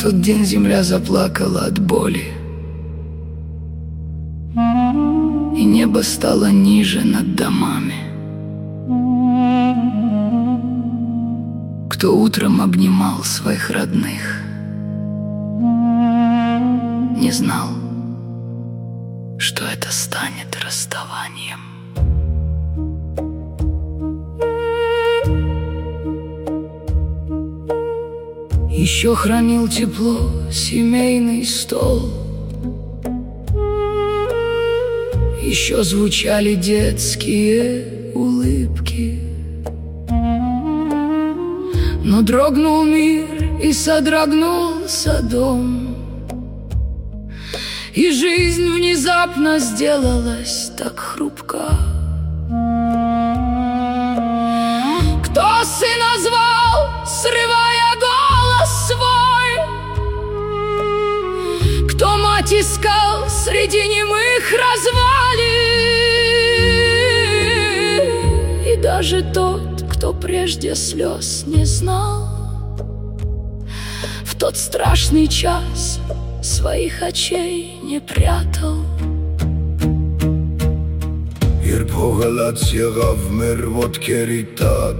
тот день земля заплакала от боли, и небо стало ниже над домами. Кто утром обнимал своих родных, не знал, что это станет расставанием. Еще хранил тепло семейный стол, еще звучали детские улыбки. Но дрогнул мир и содрогнулся дом, и жизнь внезапно сделалась так хрупка. Кто сына звал, срывая голос свой? Кто мать искал среди немых развалин? И даже тот, кто прежде слез не знал, в тот страшный час своих очей не прятал. Երբ հողալած եղավ մեր ոտքերի տակ,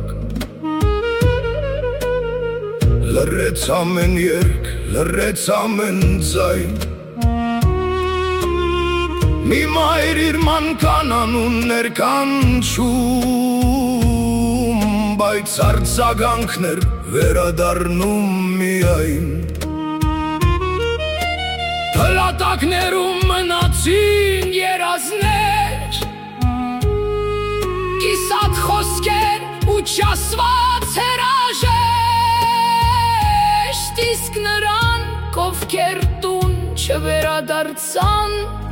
լռեց ամեն երգ, լռեց ամեն ձայն, մի մայր իր մանական անուններ կանչում, բայց արձագանքներ վերադառնում միայն։ Հլատակներում մնացին երազներ, կիսատ խոսքեր ու չասված հրաժեշտ, իսկ նրանք, ովքեր տուն չվերադարձան,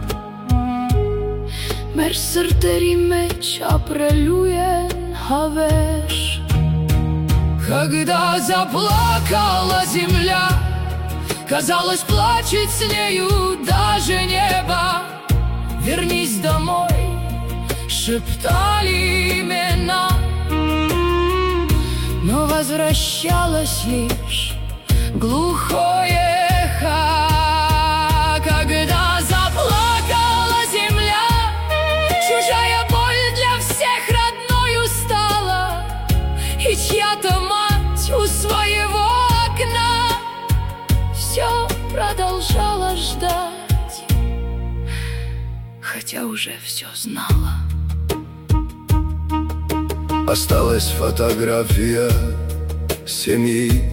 մեր սրտերի մեջ ապրելու են հավերժ։ Когда заплакала земля, казалось, плачет с нею даже небо. Вернись домой, шептали имена, но возвращалось лишь глухое эхо. Когда заплакала земля, чужая боль для всех родною стала, и чья-то мать у своего окна все продолжала ждать, хотя уже все знала. Осталась фотография семьи,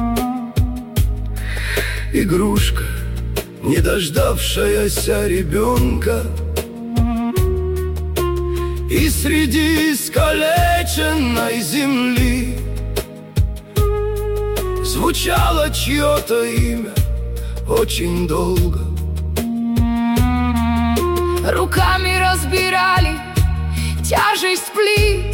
игрушка, не дождавшаяся ребенка, и среди искалеченной земли звучало чье-то имя очень долго. Руками разбирали тяжесть плит,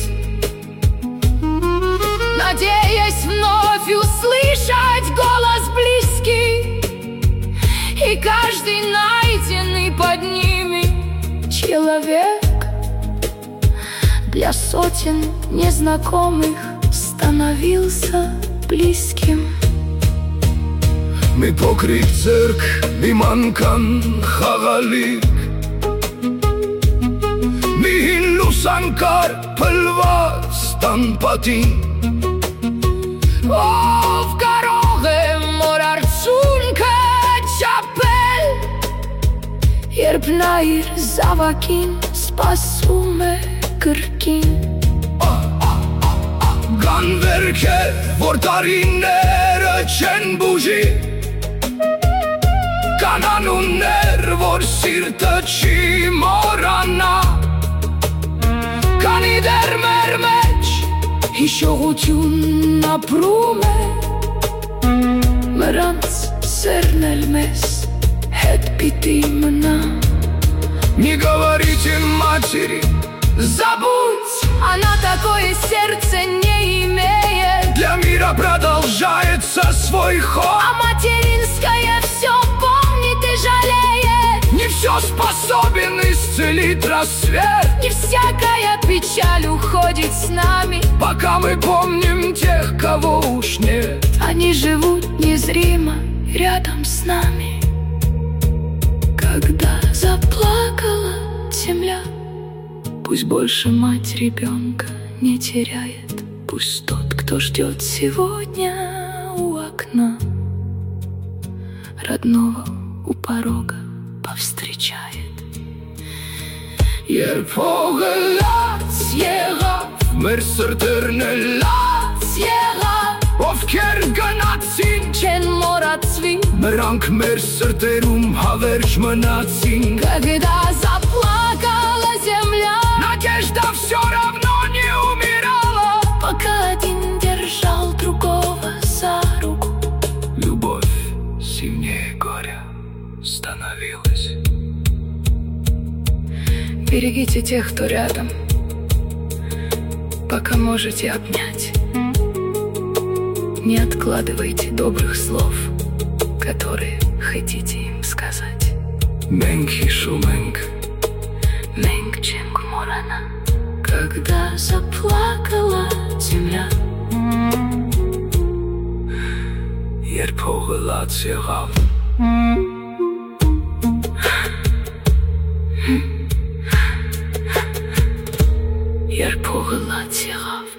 надеясь вновь услышать голос близкий, и каждый найденный под ними человек для сотен незнакомых становился близким. Մի փոքրիկ ձեռք, մի մանական խաղալիք, մի հին լուսանկար փլված տան պատին, ով կարող է մոր արցունքը չափել, երբ նա իր զավակին սպասում է կրկին։ Կան վերքեր, որ տարիները չեն բուժի, կան անուններ, որ սիրտը չի մոռանա, քանի դեռ մեր մեջ հիշողությունն ապրում է, նրանց սերն էլ մեզ հետ պիտի մնա։ Не говорите матери, забудь, она такое сердце не имеет, для мира продолжается свой ход, а материнское все помнит и жалеет. Не все способен исцелить рассвет, не всякая печаль уходит с нами, пока мы помним тех, кого уж нет. Они живут незримо рядом с нами. Когда заплакала земля, пусть больше мать ребенка не теряет. Пусть тот, кто ждет сегодня у окна, родного у порога повстречает. Of kerganatsin Chen moratsvi, Мранг мерсертерум хаверш манатсин. когда заплакала земля, Надежда все равно не умирала, пока один держал другого за руку. любовь сильнее горя становилась. Берегите тех, кто рядом, пока можете обнять. Не откладывайте добрых слов, которые хотите им сказать. Меньки шуменг, Менг ченг морана, когда заплакала земля. ерпогылат сեղավ. Երբ փողը լաց եղավ,